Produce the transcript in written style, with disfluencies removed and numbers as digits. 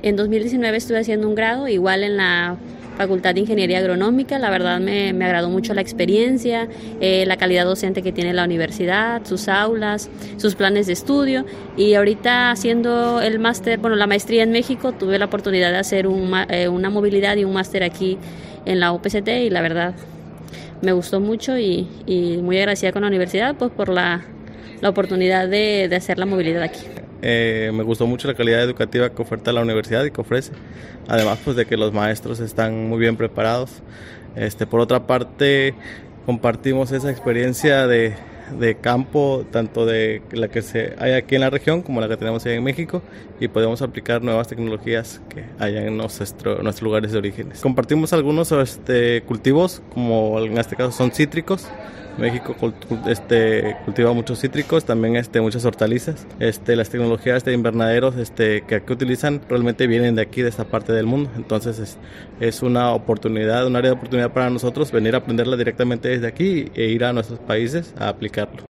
En 2019 estuve haciendo un grado, igual en la Facultad de Ingeniería Agronómica. La verdad me agradó mucho la experiencia, la calidad docente que tiene la universidad, sus aulas, sus planes de estudio. Y ahorita haciendo el máster, la maestría en México, tuve la oportunidad de hacer una movilidad y un máster aquí en la UPCT, y la verdad me gustó mucho y muy agradecida con la universidad pues por la oportunidad de hacer la movilidad aquí. Me gustó mucho la calidad educativa que oferta la universidad y que ofrece, además pues de que los maestros están muy bien preparados. Por otra parte, compartimos esa experiencia de campo, tanto de la que hay aquí en la región como la que tenemos allá en México, y podemos aplicar nuevas tecnologías que hay en nuestros lugares de origen. Compartimos algunos cultivos, como en este caso son cítricos. México cultiva muchos cítricos, también muchas hortalizas. Las tecnologías de invernaderos que aquí utilizan realmente vienen de aquí, de esta parte del mundo. Entonces es una oportunidad, un área de oportunidad para nosotros venir a aprenderla directamente desde aquí e ir a nuestros países a aplicarlo.